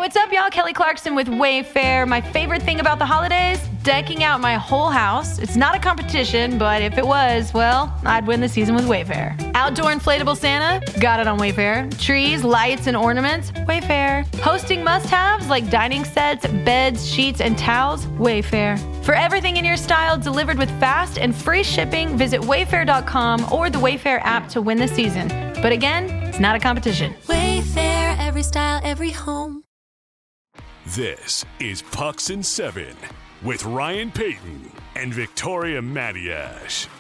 What's up, y'all? Kelly Clarkson with Wayfair. My favorite thing about the holidays? Decking out my whole house. It's not a competition, but if it was, well, I'd win the season with Wayfair. Outdoor inflatable Santa? Got it on Wayfair. Trees, lights, and ornaments? Wayfair. Hosting must-haves like dining sets, beds, sheets, and towels? Wayfair. For everything in your style delivered with fast and free shipping, visit wayfair.com or the Wayfair app to win the season. But again, it's not a competition. Wayfair, every style, every home. This is Pucks and Seven with Ryan Payton and Victoria Matiash.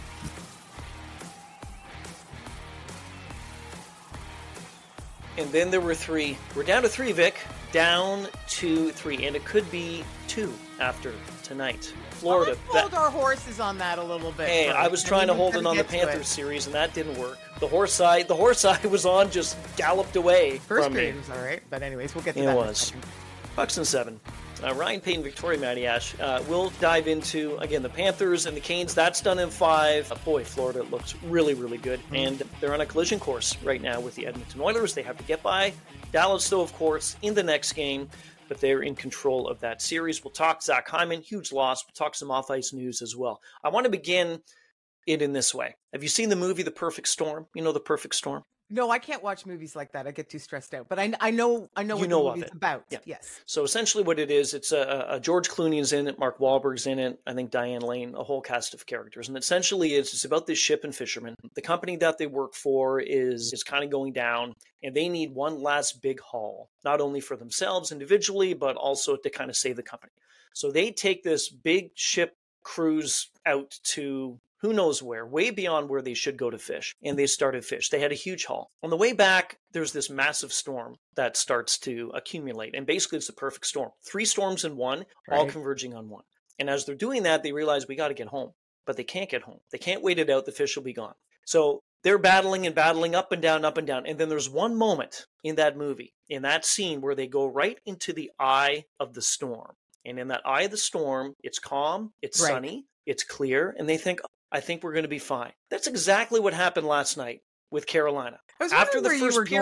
And then there were three. We're down to three, Vic. Down to three. And it could be two after tonight. Florida. Let's hold our horses on that a little bit. Hey, I was trying to hold it on the Panthers series, and that didn't work. The horse I was on just galloped away First from me. period was all right, but anyways, we'll get to that. It in a was. second. Pucks and Seven. Ryan Payton, Victoria Matiash. We'll dive into, again, the Panthers and the Canes. That's done in 5. Boy, Florida looks really, really good. And they're on a collision course right now with the Edmonton Oilers. They have to get by Dallas, though, of course, in the next game. But they're in control of that series. We'll talk Zach Hyman, huge loss. We'll talk some off-ice news as well. I want to begin it in this way. Have you seen the movie The Perfect Storm? You know The Perfect Storm? No, I can't watch movies like that. I get too stressed out. But I know what the movie's about. Yeah. Yes. So essentially what it is, it's a George Clooney's in it, Mark Wahlberg's in it, I think Diane Lane, a whole cast of characters. And essentially it's about this ship and fishermen. The company that they work for is kind of going down, and they need one last big haul, not only for themselves individually, but also to kind of save the company. So they take this big ship cruise out to who knows where, way beyond where they should go to fish. And they started fish. They had a huge haul. On the way back, there's this massive storm that starts to accumulate. And basically, it's the perfect storm. 3 storms in one, all converging on one. And as they're doing that, they realize we got to get home. But they can't get home. They can't wait it out. The fish will be gone. So they're battling and battling up and down, up and down. And then there's one moment in that movie, in that scene, where they go right into the eye of the storm. And in that eye of the storm, it's calm, it's sunny, it's clear. And they think, I think we're going to be fine. That's exactly what happened last night with Carolina. After the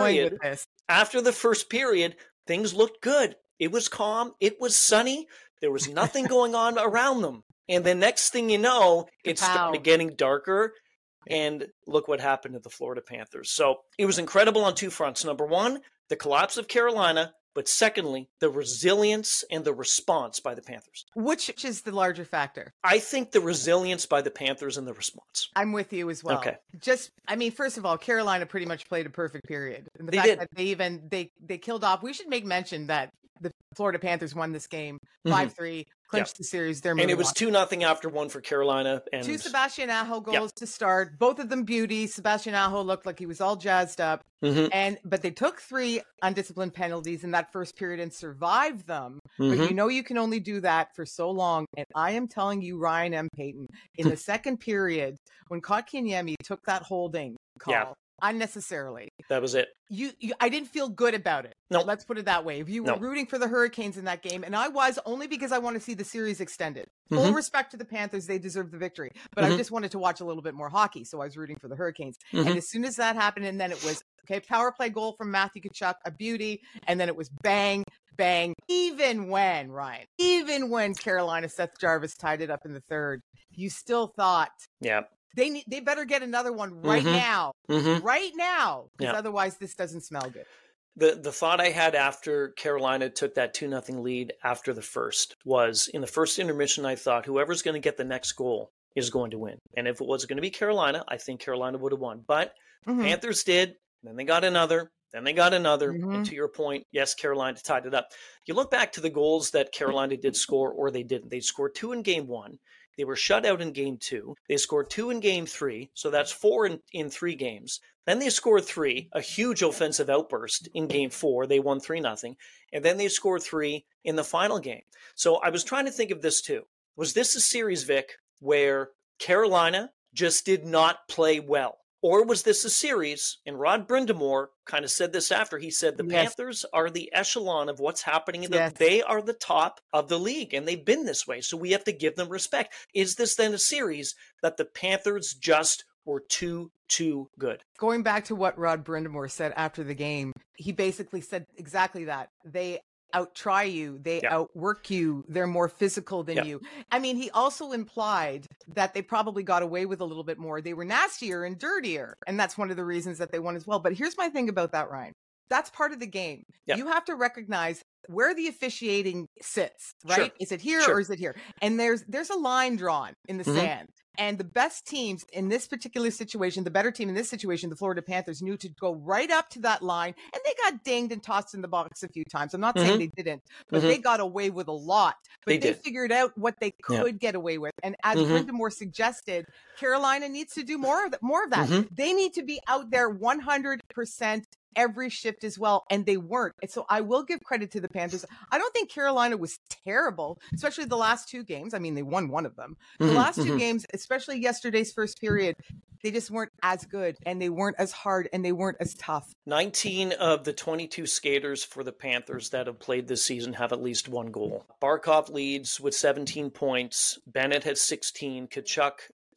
first period, things looked good. It was calm. It was sunny. There was nothing going on around them. And the next thing you know, it started getting darker. And look what happened to the Florida Panthers. So it was incredible on 2 fronts. Number one, the collapse of Carolina. But secondly, the resilience and the response by the Panthers. Which is the larger factor? I think the resilience by the Panthers and the response. I'm with you as well. Okay. First of all, Carolina pretty much played a perfect period. And the fact that they killed off. We should make mention that the Florida Panthers won this game 5-3, clinched the series. And it was 2-0 after one for Carolina. And 2 Sebastian Aho goals to start. Both of them beauties. Sebastian Aho looked like he was all jazzed up. But they took 3 undisciplined penalties in that first period and survived them. But you can only do that for so long. And I am telling you, Ryan M. Payton, in the second period, when Kotkaniemi took that holding call, unnecessarily. That was it. I didn't feel good about it. No. Let's put it that way. If you were rooting for the Hurricanes in that game, and I was only because I want to see the series extended. Full respect to the Panthers, they deserve the victory. But I just wanted to watch a little bit more hockey, so I was rooting for the Hurricanes. And as soon as that happened, and then it was, power play goal from Matthew Tkachuk, a beauty, and then it was bang, bang. Even when Carolina, Seth Jarvis tied it up in the third, you still thought, they better get another one right now, because otherwise this doesn't smell good. The thought I had after Carolina took that 2-0 lead after the first was, in the first intermission, I thought whoever's going to get the next goal is going to win. And if it was going to be Carolina, I think Carolina would have won. But Panthers did, then they got another, and to your point, yes, Carolina tied it up. You look back to the goals that Carolina did score, or they didn't. They scored 2 in game 1. They were shut out in game 2. They scored 2 in game 3, so that's 4 in 3 games. Then they scored 3, a huge offensive outburst in game 4. They won 3-0. And then they scored 3 in the final game. So I was trying to think of this too. Was this a series, Vic, where Carolina just did not play well? Or was this a series, and Rod Brindamore kind of said this after, he said the Panthers are the echelon of what's happening. They are the top of the league, and they've been this way, so we have to give them respect. Is this then a series that the Panthers just were too good? Going back to what Rod Brindamore said after the game, he basically said exactly that. They out-try you. They outwork you. They're more physical than you. I mean, he also implied that they probably got away with a little bit more. They were nastier and dirtier. And that's one of the reasons that they won as well. But here's my thing about that, Ryan. That's part of the game. You have to recognize where the officiating sits, right? Is it here or is it here? And there's a line drawn in the sand. And the best teams in this particular situation, the better team in this situation, the Florida Panthers, knew to go right up to that line. And they got dinged and tossed in the box a few times. I'm not saying they didn't, but they got away with a lot. But they figured out what they could get away with. And as Brind'Amour suggested, Carolina needs to do more of that. They need to be out there 100% every shift as well, and they weren't. And so I will give credit to the Panthers. I don't think Carolina was terrible, especially the last two games. I mean, they won one of them. The last two games, especially yesterday's first period, they just weren't as good, and they weren't as hard, and they weren't as tough. 19 of the 22 skaters for the Panthers that have played this season have at least one goal. Barkov leads with 17 points. Bennett has 16. Tkachuk,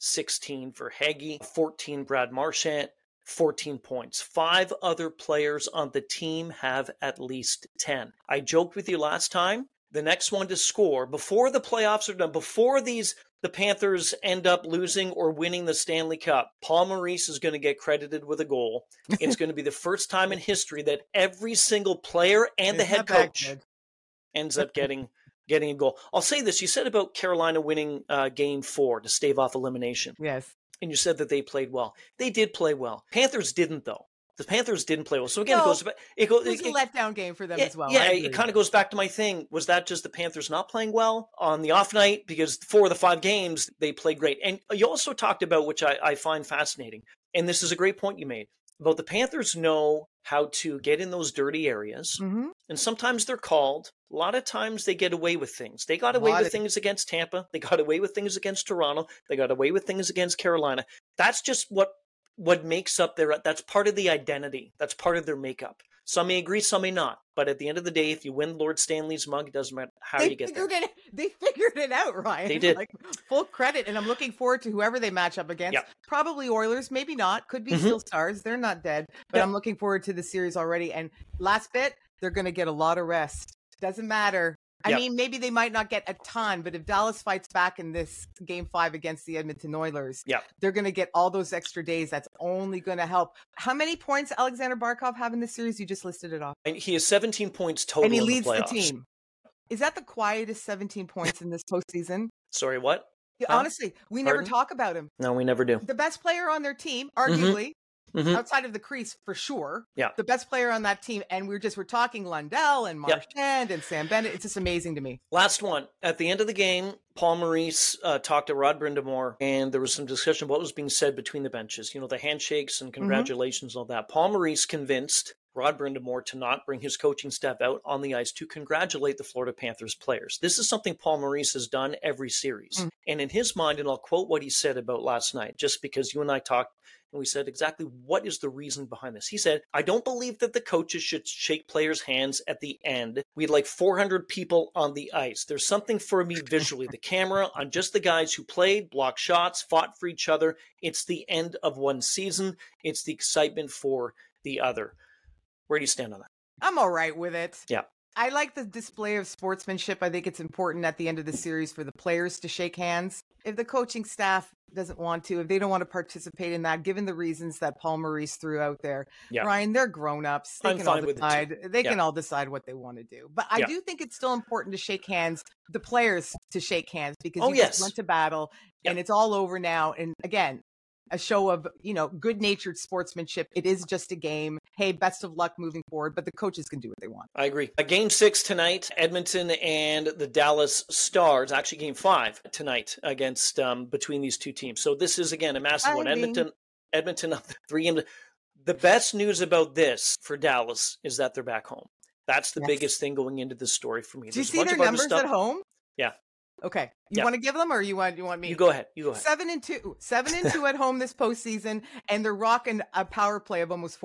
16 for Heggie. 14, Brad Marchand. 14 points. 5 other players on the team have at least 10. I joked with you last time, the next one to score before the playoffs are done, before the Panthers end up losing or winning the Stanley Cup, Paul Maurice is going to get credited with a goal. It's going to be the first time in history that every single player and the head coach ends up getting a goal. I'll say this. You said about Carolina winning game 4 to stave off elimination. Yes. And you said that they played well. They did play well. Panthers didn't, though. The Panthers didn't play well. So again, it was a letdown game for them as well. Yeah, it kind of goes back to my thing. Was that just the Panthers not playing well on the off night? Because 4 of the 5 games, they played great. And you also talked about, which I find fascinating, and this is a great point you made, about the Panthers know how to get in those dirty areas. And sometimes they're called. A lot of times they get away with things. They got away with things against Tampa. They got away with things against Toronto. They got away with things against Carolina. That's just what makes up that's part of the identity. That's part of their makeup. Some may agree, some may not. But at the end of the day, if you win Lord Stanley's mug, it doesn't matter how you get there. They figured it out, Ryan. They did. Full credit. And I'm looking forward to whoever they match up against. Probably Oilers, maybe not. Could be still Stars. They're not dead. But I'm looking forward to the series already. And last bit, they're going to get a lot of rest. Doesn't matter. I mean, maybe they might not get a ton, but if Dallas fights back in this game 5 against the Edmonton Oilers, they're going to get all those extra days. That's only going to help. How many points Alexander Barkov have in this series? You just listed it off. And he has 17 points total. And he leads the team. Is that the quietest 17 points in this postseason? Sorry, what? Honestly, we never talk about him. No, we never do. The best player on their team, arguably, outside of the crease for sure. The best player on that team. And we're talking Lundell and Marchand and Sam Bennett. It's just amazing to me. Last one. At the end of the game, Paul Maurice talked to Rod Brind'Amour, and there was some discussion of what was being said between the benches. You know, the handshakes and congratulations and all that. Paul Maurice convinced Rod Brind'Amour to not bring his coaching staff out on the ice to congratulate the Florida Panthers players. This is something Paul Maurice has done every series. And in his mind, and I'll quote what he said about last night, just because you and I talked, and we said exactly what is the reason behind this. He said, I don't believe that the coaches should shake players' hands at the end. We had like 400 people on the ice. There's something for me visually. The camera on just the guys who played, blocked shots, fought for each other. It's the end of one season. It's the excitement for the other. Where do you stand on that? I'm all right with it. Yeah. I like the display of sportsmanship. I think it's important at the end of the series for the players to shake hands. If the coaching staff doesn't want to, if they don't want to participate in that, given the reasons that Paul Maurice threw out there, Ryan, they're grown-ups. They can all decide. They can all decide what they want to do. But I do think it's still important to shake hands, the players to shake hands, because you just went to battle and it's all over now. And again, a show of, good-natured sportsmanship. It is just a game. Hey, best of luck moving forward, but the coaches can do what they want. I agree. Game 6 tonight, Edmonton and the Dallas Stars. Actually, game 5 tonight against between these two teams. So this is, again, a massive one. Edmonton up 3. The best news about this for Dallas is that they're back home. That's the biggest thing going into this story for me. Do you see their numbers at home? Yeah. Okay. You want to give them, or you want me? You go ahead. 7-2. 7-2 at home this postseason, and they're rocking a power play of almost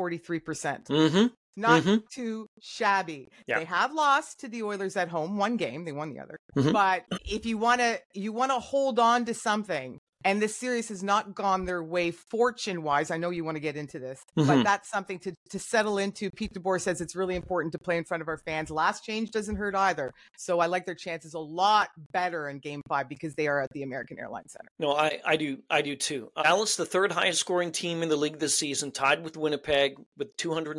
43%. Not too shabby. They have lost to the Oilers at home. One game, they won the other. But if you want to hold on to something, And this series has not gone their way fortune-wise. I know you want to get into this, but that's something to settle into. Pete DeBoer says it's really important to play in front of our fans. Last change doesn't hurt either. So I like their chances a lot better in Game 5 because they are at the American Airlines Center. No, I do too. Dallas, the third highest scoring team in the league this season, tied with Winnipeg with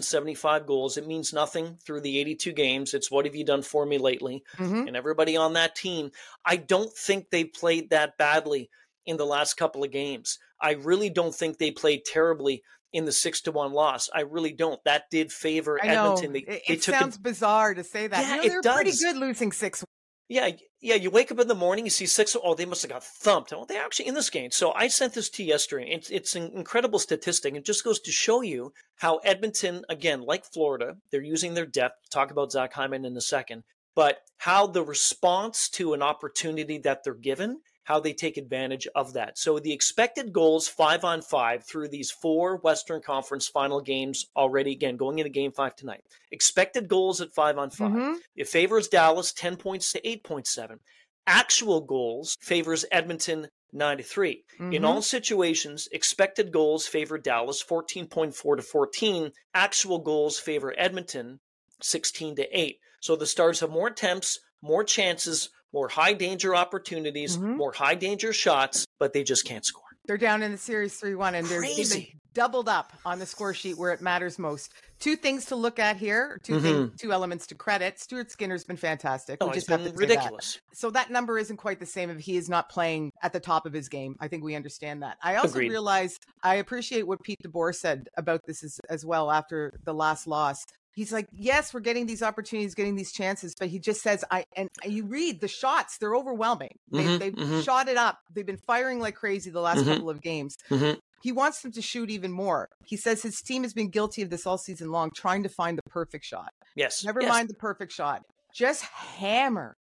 275 goals. It means nothing through the 82 games. It's what have you done for me lately? And everybody on that team, I don't think they played that badly in the last couple of games. I really don't think they played terribly in the 6-1 loss. I really don't. That did favor Edmonton. It sounds bizarre to say that. Yeah, they're pretty good losing 6. Yeah. You wake up in the morning, you see 6. Oh, they must have got thumped. Oh, they're actually in this game. So I sent this to you yesterday. It's an incredible statistic. It just goes to show you how Edmonton, again, like Florida, they're using their depth. Talk about Zach Hyman in a second. But how the response to an opportunity that they're given, how they take advantage of that. So the expected goals 5-on-5 through these 4 Western Conference final games already, again, going into Game 5 tonight. Expected goals at 5-on-5. It favors Dallas 10 points to 8.7. Actual goals favors Edmonton 9-3. In all situations, expected goals favor Dallas 14.4 to 14. Actual goals favor Edmonton 16 to 8. So the Stars have more attempts, more chances, more high danger opportunities, more high danger shots, but they just can't score. They're down in the series 3-1, and they've been doubled up on the score sheet where it matters most. 2 things to look at here, 2 elements to credit. Stuart Skinner's been fantastic. Oh, it's been ridiculous. So that number isn't quite the same if he is not playing at the top of his game. I think we understand that. I also realize I appreciate what Pete DeBoer said about this as well after the last loss. He's like, yes, we're getting these opportunities, getting these chances, but he just says, and you read the shots, they're overwhelming. They've shot it up. They've been firing like crazy the last couple of games. He wants them to shoot even more. He says his team has been guilty of this all season long, trying to find the perfect shot. Yes. Never mind the perfect shot. Just hammer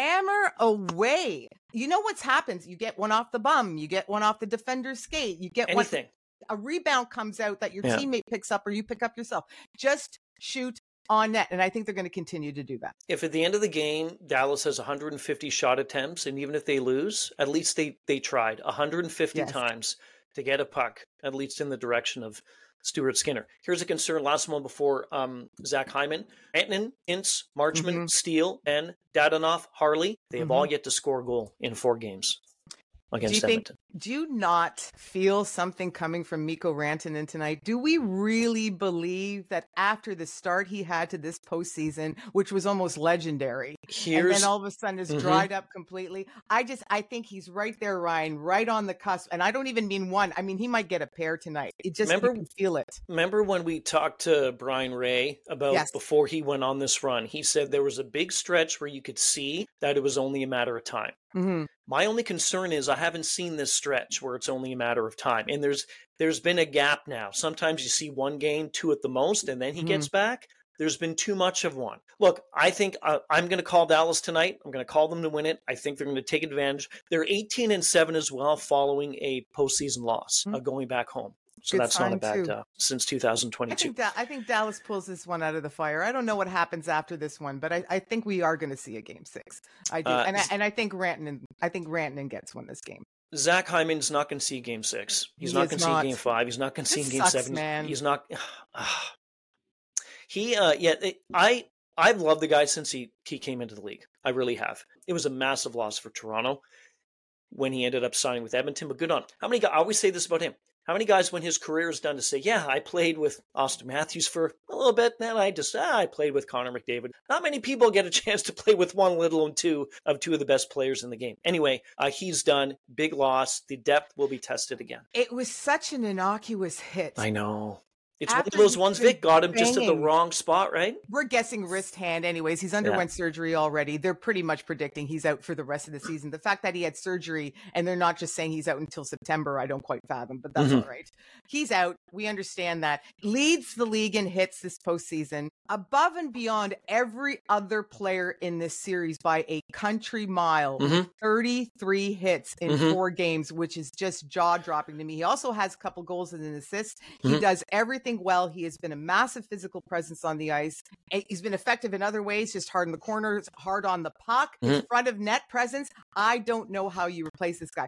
away. You know what's happened? You get one off the bum. You get one off the defender's skate. You get anything. A rebound comes out that your teammate picks up or you pick up yourself. Just shoot on net. And I think they're going to continue to do that. If at the end of the game, Dallas has 150 shot attempts, and even if they lose, at least they tried 150 times to get a puck, at least in the direction of Stuart Skinner. Here's a concern. Last one before Zach Hyman. Antonin, Ince, Marchman, Steele, and Dadonov, Harley, they have all yet to score a goal in 4 games against Edmonton. Do you not feel something coming from Mikko Rantanen tonight? Do we really believe that after the start he had to this postseason, which was almost legendary, and then all of a sudden is dried up completely? I think he's right there, Ryan, right on the cusp. And I don't even mean one. I mean, he might get a pair tonight. It just, you can feel it. Remember when we talked to Brian Ray about before he went on this run, he said there was a big stretch where you could see that it was only a matter of time. My only concern is I haven't seen this stretch where it's only a matter of time. And there's been a gap now. Sometimes you see 1 game, 2 at the most, and then he gets back. There's been too much of one. Look, I think I'm going to call Dallas tonight. I'm going to call them to win it. I think they're going to take advantage. They're 18-7 as well following a postseason loss, going back home. So that's not a bad since 2022. I think Dallas pulls this one out of the fire. I don't know what happens after this one, but I think we are going to see a Game 6. I do, and I think Rantanen gets one this game. Zach Hyman's not going to see Game 6. He's not going to see Game 5. He's not going to see Game 7. Man. He's not. I've loved the guy since he came into the league. I really have. It was a massive loss for Toronto when he ended up signing with Edmonton, but good on him. How many guys? I always say this about him. How many guys, when his career is done, to say, yeah, I played with Austin Matthews for a little bit, then I played with Connor McDavid. Not many people get a chance to play with one, let alone 2 of the best players in the game. Anyway, he's done. Big loss. The depth will be tested again. It was such an innocuous hit. I know. It's one of those ones, Vic, got him just at the wrong spot, right? We're guessing wrist hand anyways. He's underwent surgery already. They're pretty much predicting he's out for the rest of the season. The fact that he had surgery and they're not just saying he's out until September, I don't quite fathom, but that's all right. He's out. We understand that. Leads the league in hits this postseason, above and beyond every other player in this series by a country mile. 33 hits in 4 games, which is just jaw-dropping to me. He also has a couple goals and an assist. He does everything well. He has been a massive physical presence on the ice. He's been effective in other ways, just hard in the corners, hard on the puck, his front of net presence. I don't know how you replace this guy.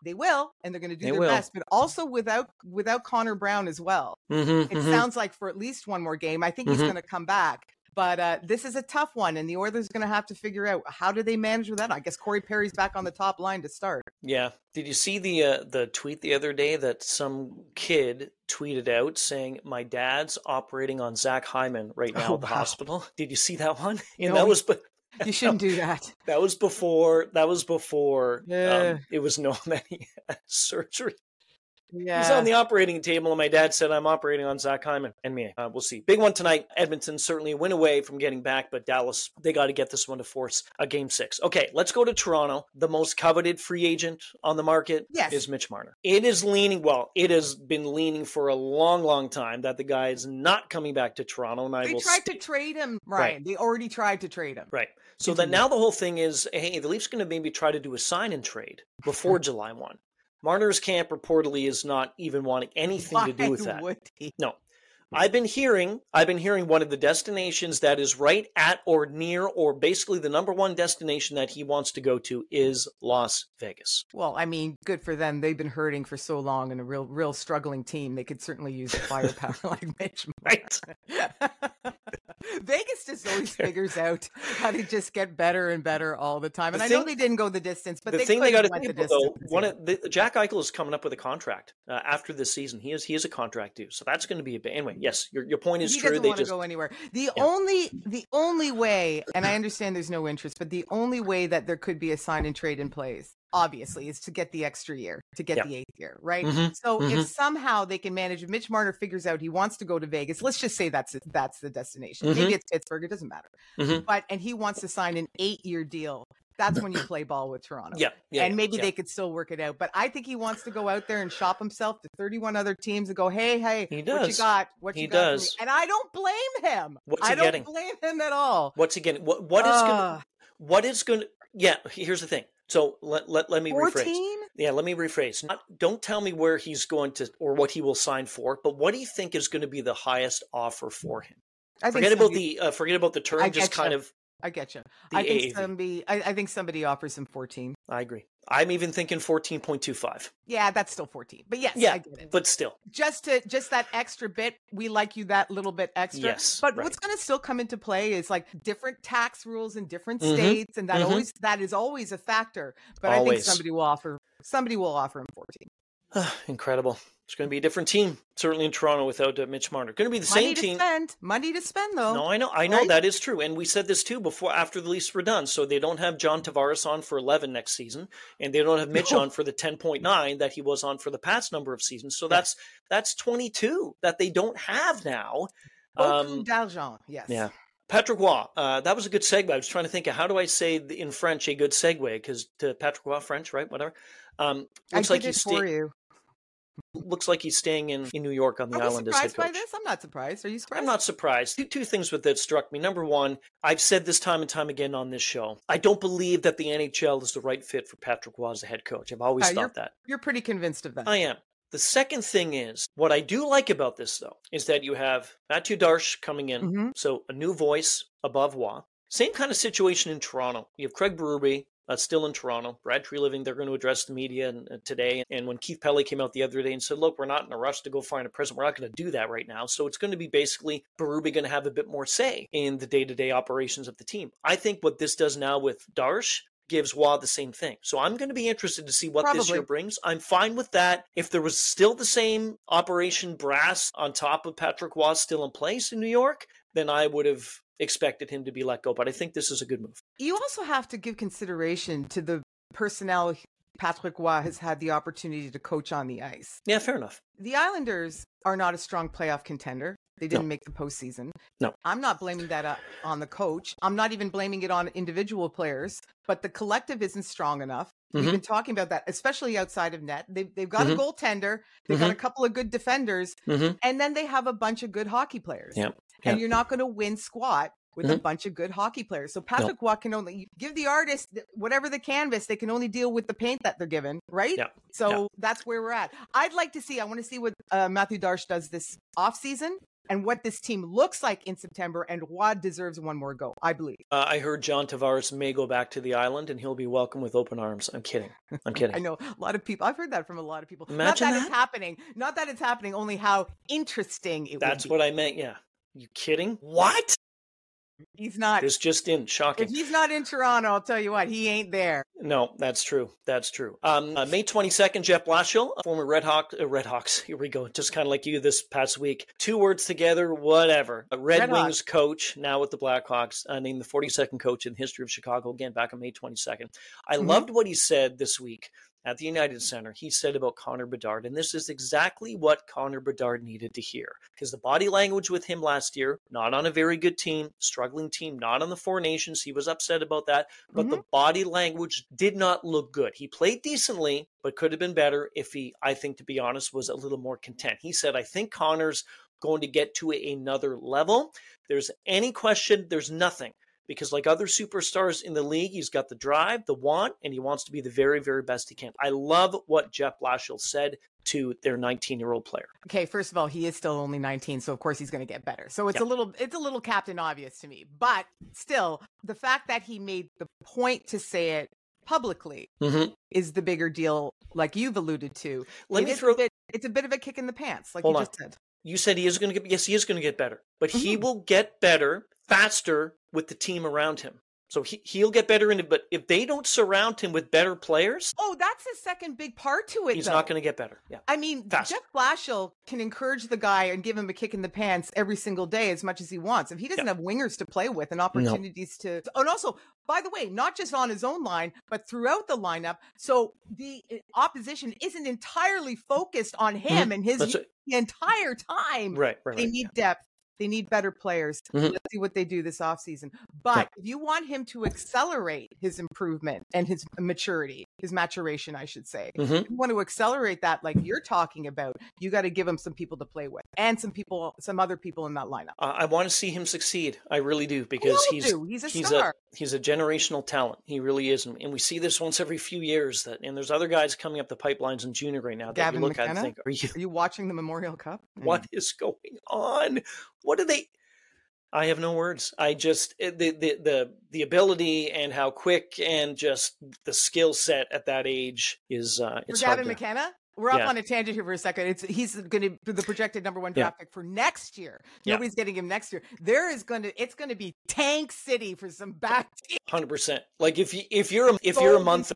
They will, and they're going to do their best, but also without Connor Brown as well. It sounds like for at least one more game. I think he's going to come back. But this is a tough one, and the Oilers are going to have to figure out how do they manage with that. I guess Corey Perry's back on the top line to start. Yeah. Did you see the tweet the other day that some kid tweeted out saying, "My dad's operating on Zach Hyman right now at the hospital"? Did you see that one? No, that was. You shouldn't do that. That was before. It was known that he had surgery. Yeah. He's on the operating table, and my dad said, "I'm operating on Zach Hyman and me." We'll see. Big one tonight. Edmonton certainly went away from getting back, but Dallas, they got to get this one to force a Game 6. Okay, let's go to Toronto. The most coveted free agent on the market is Mitch Marner. It is leaning, it has been leaning for a long, long time that the guy is not coming back to Toronto. And they tried to trade him, Ryan. Right. They already tried to trade him. Right. So then now the whole thing is, hey, the Leafs going to maybe try to do a sign and trade before July 1. Marner's camp reportedly is not even wanting anything to do with that. Would he? No. I've been hearing one of the destinations that is right at or near or basically the number one destination that he wants to go to is Las Vegas. Well, I mean, good for them. They've been hurting for so long and a real struggling team. They could certainly use a firepower like Mitch. Right. Vegas just always figures out how to just get better and better all the time. And I know they didn't go the distance, but they got to went the distance. Jack Eichel is coming up with a contract after this season. He is a contract due, so that's going to be a bit. Anyway, yes, your point is true. He doesn't want to go anywhere. The only way, and I understand there's no interest, but the only way that there could be a sign and trade in place, obviously, is to get the extra year, to get the 8th year, right? So if somehow they can manage, if Mitch Marner figures out he wants to go to Vegas, let's just say that's the destination. Maybe it's Pittsburgh, it doesn't matter. And he wants to sign an 8-year deal. That's when you play ball with Toronto. And maybe they could still work it out. But I think he wants to go out there and shop himself to 31 other teams and go, hey, he does. What you got? What you got for me? And I don't blame him. I don't blame him at all. What's he getting? What is going to, here's the thing. So let me 14? rephrase. Yeah, let me rephrase. Don't tell me where he's going to or what he will sign for, but what do you think is going to be the highest offer for him? Forget about the term. Just kind of. I get you. I think somebody offers him 14. I agree. I'm even thinking 14.25. Yeah, that's still 14. But yes, I get it. But still. Just that extra bit, we like you that little bit extra. Yes. But what's going to still come into play is like different tax rules in different states, and that is always a factor. But I think somebody will offer him 14. Incredible. It's going to be a different team, certainly in Toronto without Mitch Marner. Going to be the same team. Money to spend, though. No, I know right? That is true. And we said this too after the Leafs were done. So they don't have John Tavares on for 11 next season, and they don't have Mitch on for the 10.9 that he was on for the past number of seasons. So that's 22 that they don't have now. D'argent, yes. Yeah. Patrick Roy, that was a good segue. I was trying to think of how do I say in French a good segue, because to Patrick Roy, French, right? Whatever. Looks like he's staying in New York on the island as head coach. Surprised by this? I'm not surprised. Are you surprised? I'm not surprised. Two things that struck me. Number one, I've said this time and time again on this show. I don't believe that the NHL is the right fit for Patrick Roy as a head coach. I've always thought that. You're pretty convinced of that. I am. The second thing is, what I do like about this, though, is that you have Mathieu Darche coming in, so a new voice above Roy. Same kind of situation in Toronto. You have Craig Berube, still in Toronto. Brad Treliving, they're going to address the media today. And when Keith Pelley came out the other day and said, look, we're not in a rush to go find a president. We're not going to do that right now. So it's going to be basically Berube going to have a bit more say in the day-to-day operations of the team. I think what this does now with Darche gives Roy the same thing. So I'm going to be interested to see what this year brings. I'm fine with that. If there was still the same operation brass on top of Patrick Roy still in place in New York, then I would have expected him to be let go. But I think this is a good move. You also have to give consideration to the personnel Patrick Roy has had the opportunity to coach on the ice. Yeah, fair enough. The Islanders are not a strong playoff contender. They didn't make the postseason. No. I'm not blaming that on the coach. I'm not even blaming it on individual players, but the collective isn't strong enough. We've been talking about that, especially outside of net. They've got a goaltender. They've got a couple of good defenders, and then they have a bunch of good hockey players. Yeah. And you're not going to win squat with a bunch of good hockey players. So Patrick Roy can only give the artist whatever the canvas. They can only deal with the paint that they're given, right? Yeah. So that's where we're at. I want to see what Mathieu Darche does this offseason. and what this team looks like in September, and Roy deserves one more go, I believe. I heard John Tavares may go back to the island and he'll be welcome with open arms. I'm kidding. I know a lot of people. I've heard that from a lot of people. Imagine Not that it's happening. Not that it's happening, only how interesting it would be. That's what I meant, yeah. You kidding? What? He's not. It's just in. Shocking. If he's not in Toronto, I'll tell you what, he ain't there. No, that's true. That's true. May 22nd, Jeff Blashill, former Red Hawks. Here we go. Just kind of like you this past week. 2 words together, whatever. Red Wings coach, now with the Blackhawks, named the 42nd coach in the history of Chicago, again, back on May 22nd. I loved what he said this week at the United Center. He said about Connor Bedard, and this is exactly what Connor Bedard needed to hear. Because the body language with him last year, not on a very good team, struggling team, not on the Four Nations, he was upset about that, but the body language did not look good. He played decently, but could have been better if he, I think, to be honest, was a little more content. He said, I think Connor's going to get to another level. There's any question, there's nothing. Because like other superstars in the league, he's got the drive, the want, and he wants to be the very, very best he can. I love what Jeff Blashill said to their 19-year-old player. Okay, first of all, he is still only 19, so of course he's going to get better. So it's a little Captain Obvious to me. But still, the fact that he made the point to say it publicly is the bigger deal, like you've alluded to. It's a bit of a kick in the pants, like just said. You said he is going to get, yes, he is going to get better, but he will get better faster with the team around him. So he'll get better in it, but if they don't surround him with better players... Oh, that's the second big part to it, He's not going to get better, yeah. I mean, faster. Jeff Blashill can encourage the guy and give him a kick in the pants every single day as much as he wants. If he doesn't have wingers to play with and opportunities to... And also, by the way, not just on his own line, but throughout the lineup, so the opposition isn't entirely focused on him and his the entire time. Right. They need depth. They need better players. Let's see what they do this offseason. But if you want him to accelerate his improvement and his maturity, his maturation, I should say, if you want to accelerate that like you're talking about, you got to give him some people to play with and some other people in that lineup. I want to see him succeed. I really do, because he's a star. He's a generational talent. He really is. And we see this once every few years. And there's other guys coming up the pipelines in junior right now that Gavin you look McKenna? at and think, are you watching the Memorial Cup? What is going on? What are they? I have no words. I just the ability and how quick and just the skill set at that age is it's for hard Gavin McKenna. We're up on a tangent here for a second. He's going to be the projected number 1 draft pick for next year. Nobody's getting him next year. It's going to be Tank City for some back team. 100%. Like if you're a month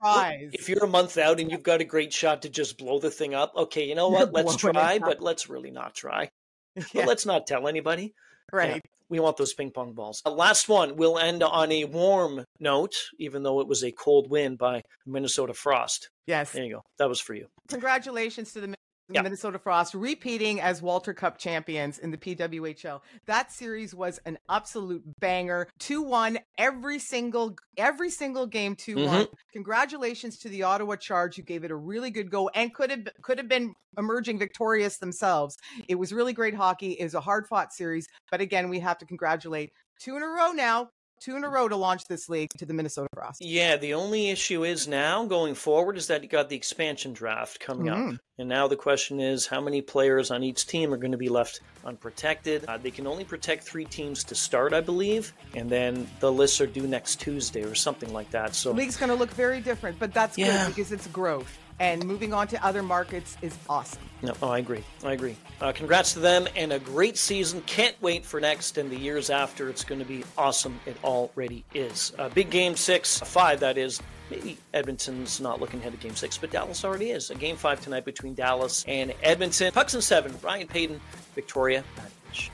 out and you've got a great shot to just blow the thing up. Okay, you know what? Let's try, but let's really not try. But let's not tell anybody. Right. Yeah, we want those ping pong balls. Last one, we'll end on a warm note, even though it was a cold win by Minnesota Frost. Yes. There you go. That was for you. Congratulations to the Minnesota Frost repeating as Walter Cup champions in the PWHL. That series was an absolute banger. 2-1 every single game. 2-1. Congratulations to the Ottawa Charge, who gave it a really good go and could have been emerging victorious themselves. It was really great hockey. It was a hard-fought series, but again, we have to congratulate 2 in a row now. 2 in a row to launch this league to the Minnesota Frost. Yeah, the only issue is now going forward is that you got the expansion draft coming up. And now the question is how many players on each team are going to be left unprotected. They can only protect 3 teams to start, I believe. And then the lists are due next Tuesday or something like that. So the league's going to look very different, but that's good because it's growth. And moving on to other markets is awesome. No, I agree. Congrats to them and a great season. Can't wait for next and the years after. It's going to be awesome. It already is. Big game 5, that is. Maybe Edmonton's not looking ahead to game 6, but Dallas already is. A game 5 tonight between Dallas and Edmonton. Pucks in 7. Ryan Payton, Victoria Matich.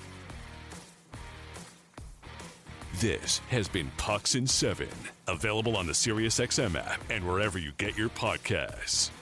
This has been Pucks in 7, available on the SiriusXM app and wherever you get your podcasts.